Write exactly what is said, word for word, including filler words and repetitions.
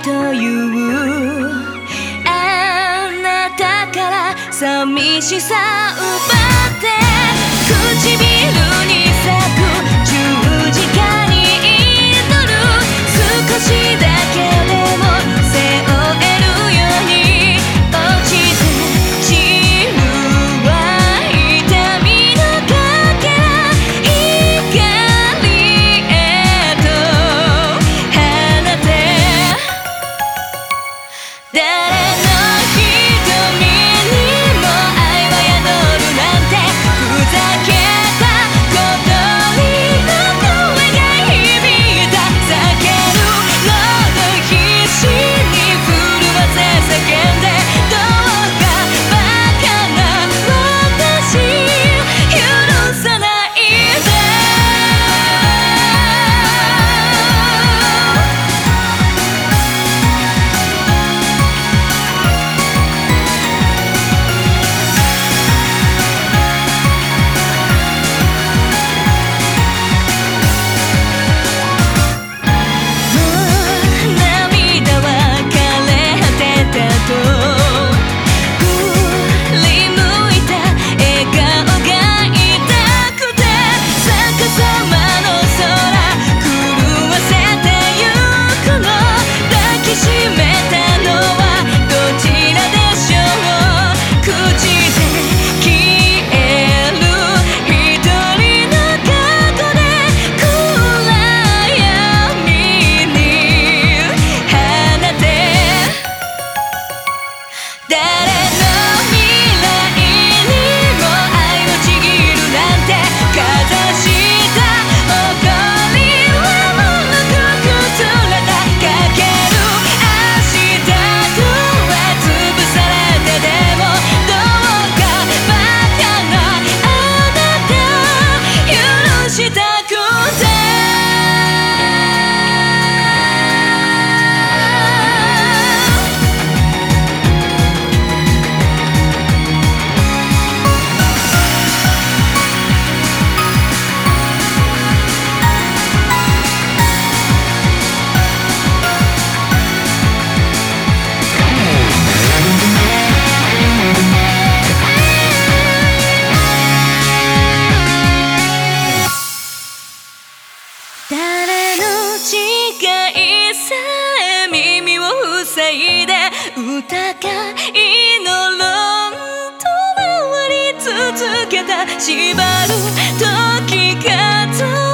というあなたから寂しさ奪って唇に咲く十字架に祈る少しだけでも背負えるように落ちて散るは痛みのかけら光へと放て誰の瞳にも愛は宿るなんてふざけた小鳥の声が響いた叫るほど必死に震わせ叫んでどうかバカな私許さないで涙は枯れ果てたと振り向いた笑顔が痛くて逆さまの空狂わせてゆくの抱きしめたのはどちらでしょう口で消える一人の過去で暗闇に放て誰の未来にも愛をちぎるなんてかざした誇りはものく崩れたかける明日とは潰されてでもどうかバカなあなた許したくて誰の誓いさえ耳を塞いで疑いの論と回り続けた縛る時数